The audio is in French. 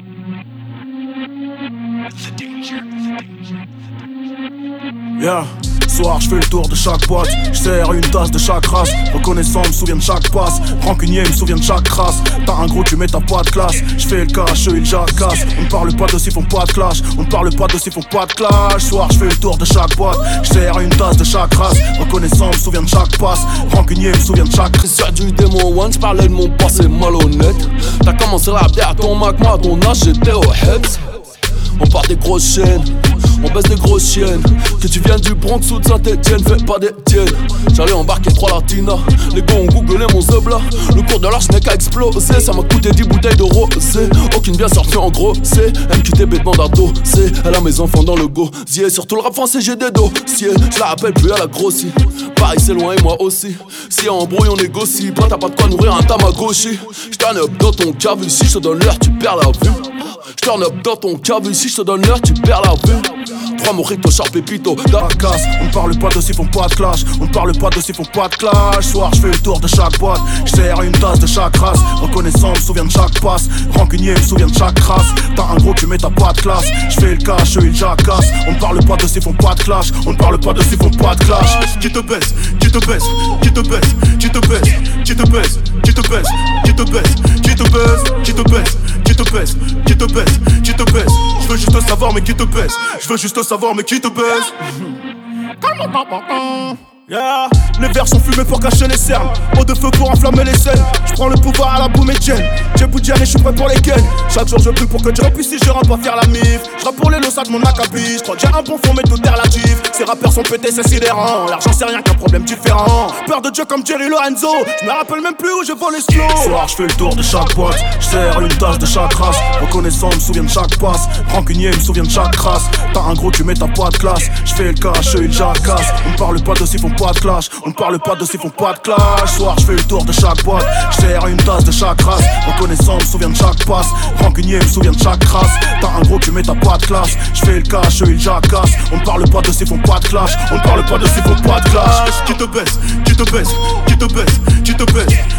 Yeah. Soir, je fais le tour de chaque boîte, je sers une tasse de chaque race. Reconnaissant, me souviens de chaque passe. Rancunier, me souviens de chaque race. T'as un gros, tu mets ta pas de classe. Je fais le cash, eux ils jacassent. On ne parle pas de s'ils font pas de clash. On ne parle pas de s'ils font pas de clash. Soir, je fais le tour de chaque boîte, je sers une tasse de chaque race. Reconnaissant, me souviens de chaque passe. Rancunier, me souviens de chaque. C'est du démon one, j'parlais de mon passé malhonnête. T'as commencé la bière à ton Mac, moi à ton âge j'étais au Heps. On part des grosses chaînes, on baisse des grosses chiennes. Que tu viennes du Bronx ou de Saint-Etienne, fais pas des tiennes. J'allais embarquer 3 latinas, les gars ont googlé mon zebla. Le cours de l'arche n'est qu'à exploser, ça m'a coûté 10 bouteilles de rosé. Aucune bien sortie en gros, c'est MQTB demande à doser. Elle a mes enfants dans le gosier, surtout le rap français j'ai des dossiers. Je la rappelle plus à la grossie, Paris c'est loin et moi aussi. Si en embrouille on négocie, pas t'as pas de quoi nourrir un Tamagotchi. J'turn up dans ton cave, si je te donne l'heure tu perds la vue. J'turn up dans ton cave, si je te donne l'heure tu perds la vue. 3 mojitos, sharp pépito, casse. On ne parle pas de s'ils font pas de clash. On ne parle pas de s'ils font pas de clash. Soir, je fais le tour de chaque boîte, je sers une tasse de chaque race. Reconnaissant, me souviens de chaque passe. Rancunier, me souviens de chaque race. T'as un gros, tu mets ta pas de classe. Je fais le cash, eux ils jacassent. On ne parle pas de s'ils font pas de clash. On ne parle pas de s'ils font pas de clash. Qui te baisse, qui te baisse, qui te baisse, qui te baisse, qui te baisse, qui te baisse, qui te baisse, qui te baisse, qui te baisse, qui te baisse, qui te baisse, qui te baisse. Je veux juste savoir mais qui te baisse. Je veux juste savoir mais qui te baise. Yeah. Les verres sont fumés pour cacher les cernes. Eau de feu pour enflammer les scènes. Je prends le pouvoir à la boum et Jen. J'ai Boudjian et je suis prêt pour les gains. Chaque jour je prie pour que Dieu puisse si je rentre pas faire la mif. Je rappe pour les lossas de mon acabit. Je crois que j'ai un bon fond mais tout est relatif. Ces rappeurs sont pétés c'est sidérant. L'argent c'est rien qu'un problème différent. Peur de Dieu comme Jerry Lorenzo. Je me rappelle même plus où je vole les slow. Soir je fais le tour de chaque boîte, je sers une tasse de chaque race. Reconnaissant me souviens de chaque passe. Rancunier me souviens de chaque race. T'as un gros tu mets ta pas de classe. Je fais le cash, eux ils jacassent. On ne parle pas de s'ils font pas de clash. On ne parle pas de s'ils font pas de clash. Soir je fais le tour de chaque boîte, je sers une tasse de chaque race. Reconnaissant me souviens de chaque passe. Rancunier me souviens de chaque race. T'as un gros tu mets ta pas de classe. Je fais le cash, eux ils jacassent. On ne parle pas de s'ils font pas de clash. On ne parle pas de s'ils font pas de clash. Qui te baisse, qui te baisse, qui te baisse, qui te baisse.